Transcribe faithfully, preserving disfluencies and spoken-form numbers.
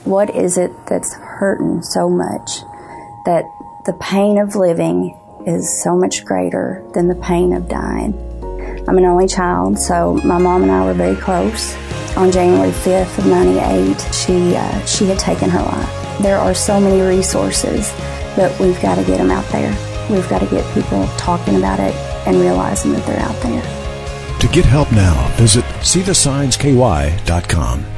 what is it that's hurting so much that the pain of living is so much greater than the pain of dying? I'm an only child, so my mom and I were very close. On January fifth of ninety-eight, she, uh, she had taken her life. There are so many resources, but we've got to get them out there. We've got to get people talking about it and realizing that they're out there. To get help now, visit see the signs k y dot com.